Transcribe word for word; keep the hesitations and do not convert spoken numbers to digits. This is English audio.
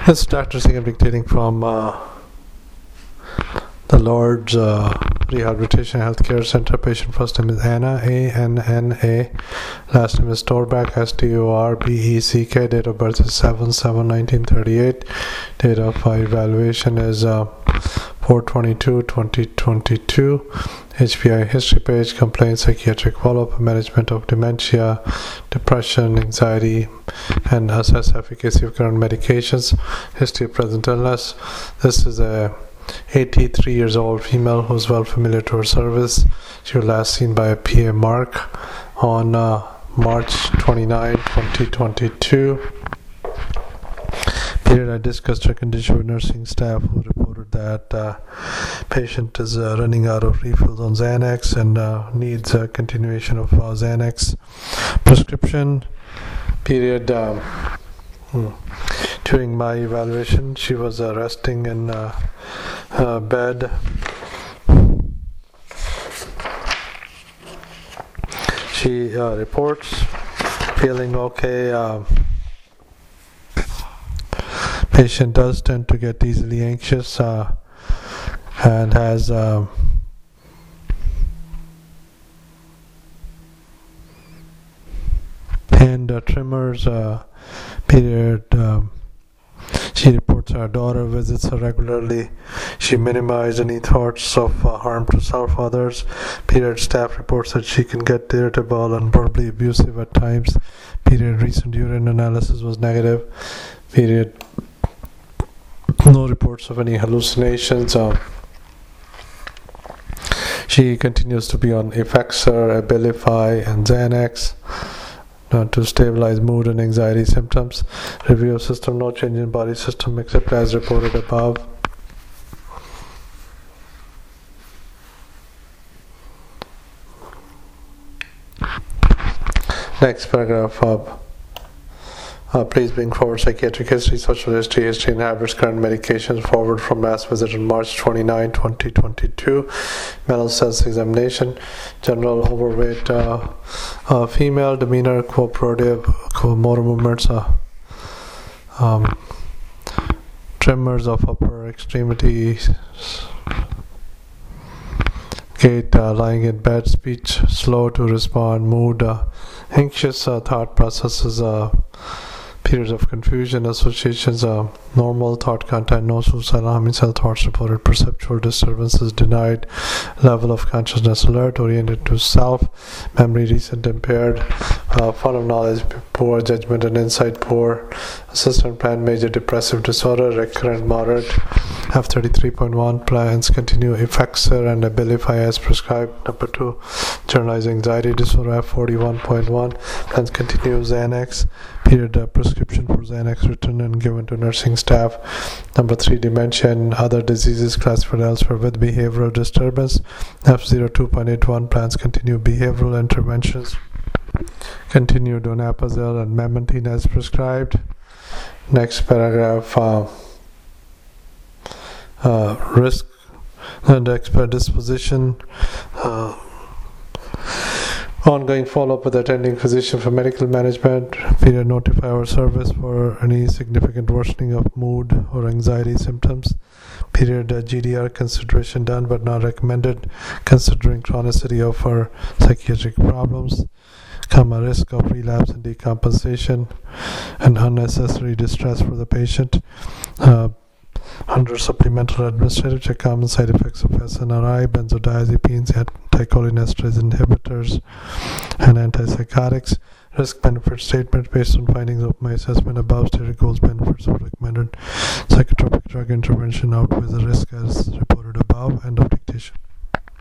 This is Doctor Singh dictating from uh, the Lord's uh, Rehabilitation Healthcare Center. Patient first name is Anna, A N N A. Last name is Storbeck, S T O R B E C K. Date of birth is seven seven nineteen thirty-eight. Date of uh, evaluation is uh, four twenty-two twenty twenty-two. H P I history page, complaints, psychiatric follow-up, management of dementia, depression, anxiety, and assess efficacy of current medications, history of present illness. This is a eighty-three years old female who's well familiar to her service. She was last seen by a P A Mark on uh, March twenty-ninth twenty twenty-two. Period, I discussed her condition with nursing staff, who reported that uh, patient is uh, running out of refills on Xanax and uh, needs a continuation of uh, Xanax prescription. Period. Um, hmm. During my evaluation, she was uh, resting in uh, uh, bed. She uh, reports feeling okay. Uh, patient does tend to get easily anxious uh, and has uh, hand uh, tremors. Uh, period. Um, she reports her daughter visits her regularly. She minimizes any thoughts of uh, harm to self or others. Period. Staff reports that she can get irritable and verbally abusive at times. Period. Recent urine analysis was negative. Period. No reports of any hallucinations. Uh, she continues to be on Effexor, Abilify, and Xanax uh, to stabilize mood and anxiety symptoms. Review of system, no change in body system except as reported above. Next paragraph up. Uh, please bring forward psychiatric history, social history, history and habits, current medications, forward from last visit on March twenty-ninth twenty twenty-two. Mental sense examination, general overweight, uh, uh, female, demeanor, cooperative, co- motor movements, uh, um, tremors of upper extremities, gait, uh, lying in bed, speech slow to respond, mood, uh, anxious, uh, thought processes, uh, periods of confusion, associations, uh, normal thought content, no suicidal harming cell thoughts reported, perceptual disturbances denied, level of consciousness alert, oriented to self, memory recent impaired, uh, fun of knowledge poor, judgment and insight poor, assessment plan major depressive disorder, recurrent moderate, F thirty-three point one, plans continue Effexor and Abilify as prescribed. Number two, generalized anxiety disorder, F forty-one point one, plans continue Xanax. Period, uh, prescription for Xanax written and given to nursing staff. Number three, dementia and other diseases classified elsewhere with behavioral disturbance. F zero two point eight one, plans continue behavioral interventions. Continue donepezil and memantine as prescribed. Next paragraph, uh, uh, risk and expert disposition. Uh, Ongoing follow-up with attending physician for medical management. Period, notify our service for any significant worsening of mood or anxiety symptoms. Period, uh, G D R consideration done but not recommended considering chronicity of our psychiatric problems. Comma, risk of relapse and decompensation and unnecessary distress for the patient. Uh, Under supplemental administrative check, common side effects of S N R I, benzodiazepines, anticholinesterase inhibitors, and antipsychotics. Risk benefit statement based on findings of my assessment above stated goals benefits of recommended psychotropic drug intervention outweighs the risk as reported above. End of dictation.